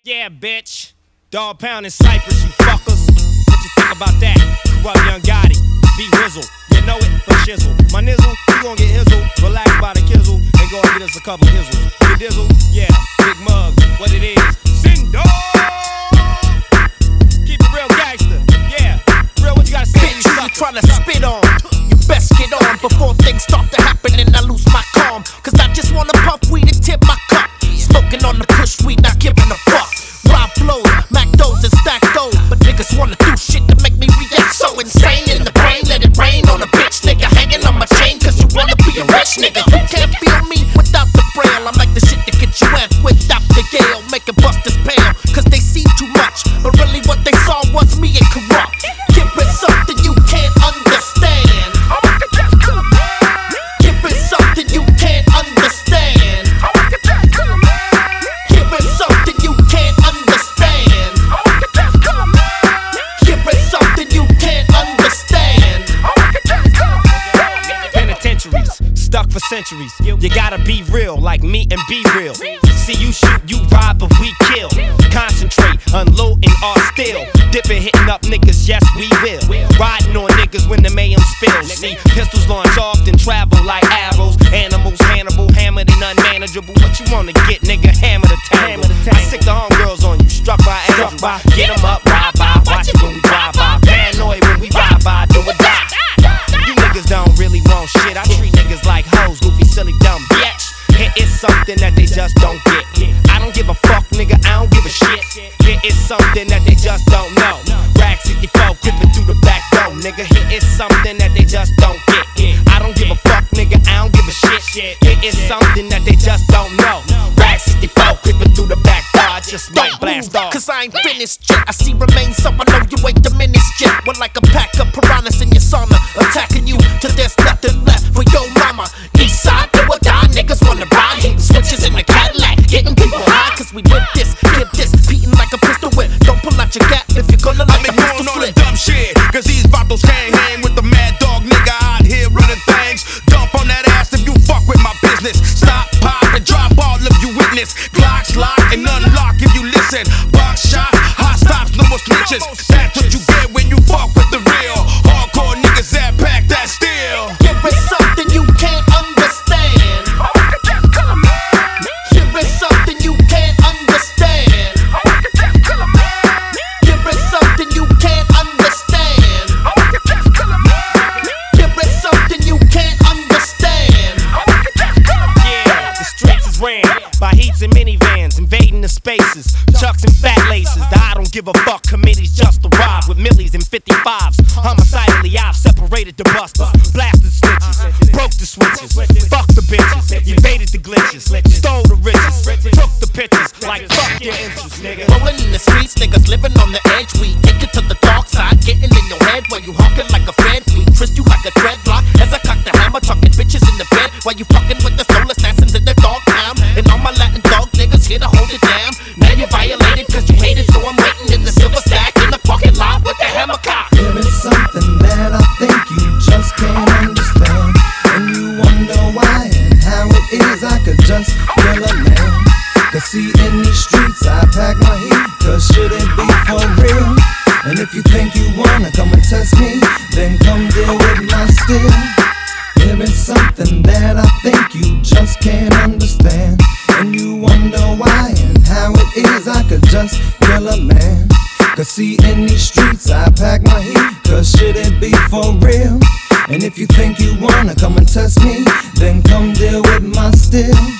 Yeah, bitch. Dog pound in Cypress, you fuckers. What you think about that? Corrupt Young Gotti, be Rizzle. You know it for shizzle. My nizzle, you gon' get hizzle. Relax by the kizzle and go and get us a couple hizzles. You dizzle? Yeah, big mug, what it is. Sing dog. Keep it real gangster. Yeah, real what you gotta say. Bitch, who you tryna spit on? You best get on before things start to happen and I lose my calm. Cause I just wanna puff weed and tip my cup. Smoking on the push weed, not giving a fuck. Rob flows, Mac those and stack those. But niggas wanna do shit to make me react so insane in the brain. Let it rain on a bitch nigga hanging on my chain. Cause you wanna be a rich nigga. You can't feel me without the braille. I'm like the shit that get you amped without the Yale. Make it busters pale, cause they see too much. But really what they saw was me and corrupt. Give it something you can't understand. Give it something you can't understand. Give it something you can't understand. Give it something you can't understand. Penitentiaries, stuck for centuries. You gotta be real, like me and be real. See you shoot, you rob, but we kill. Concentrate, unloading our steel. Dipping, hitting up niggas, yes we will. Riding on niggas when the mayhem spills. See, pistols launch off and travel like arrows. Animals, Hannibal, hammered and unmanageable. What you wanna get, nigga? Hammer the tangle. I sick the homegirls on you, struck by angel. Get 'em up, ride by, watch it when we drive by. Paranoid when we ride by, do or die. You niggas don't really want shit. I treat niggas like hoes, goofy, silly, dumb bitch. Here is something that they just don't get. I don't give a fuck, nigga, I don't give a shit. Here is something that they just don't know. Rag 64, creeping through the back door, nigga. Here is something that they just don't get. I don't give a fuck, nigga, I don't give a shit. Here is something that they just don't know. Rag 64, creeping through the back door, I just might blast off. Cause I ain't finished yet. I see remains, so I know you ain't diminished yet. When like a pack of piranhas in your sauna, attacking you till there's nothing left for your mama. East side, do or die, niggas wanna ride. Hitting switches in the Cadillac, getting people high. Cause we live this, give this, beating like a pistol whip. Don't pull out your gap if you're gonna let the pistol all the flip. dumb shit, cause these vatos can't hang with the mad dog nigga out here running things. Dump on that ass if you fuck with my business. Stop, pop, and drop all of you witness. Glocks lock and unlock if you listen. Buck shot, hot stops, no more snitches. That's what you get when you fuck with the real hardcore niggas that pack that steel. Give it something you can't understand. Give it something you can't understand. Give it something you can't understand. Give it something you can't understand. Yeah, the streets is ran by heats and minivans, invading the spaces, chucks and fat laces. The I don't give a fuck committees just arrived with millies and 55s. Homicidally, I've separated the busters, blasted snitches, broke the switches, fucked the bitches, evaded the glitches, stole the riches, took the pictures like fuck your interest, nigga. Rolling in the streets, niggas living on the edge. We take it to the dark side, getting in your head while you honking like a fed. We twist you like a dreadlock as I cock the hammer, tucking bitches in the bed while you fucking with the soul assassins in the dog pound. And all my Latin dog niggas here to hold it down. Now you violated cause you hated, so I'm waiting in the silver stack in the parking lot with the hammer cock. There is something that I think you just can't understand, and you wonder why and how it is I could just kill a man. Cause see, in these streets I pack my heat, cause should it be for real? And if you think you wanna come and test me, then come deal with my steel. There is something that I think you just can't understand, and you wonder why and how it is I could just kill a man. Cause see, in these streets I pack my heat, cause should it be for real? And if you think you wanna come and test me, then come deal with my steel.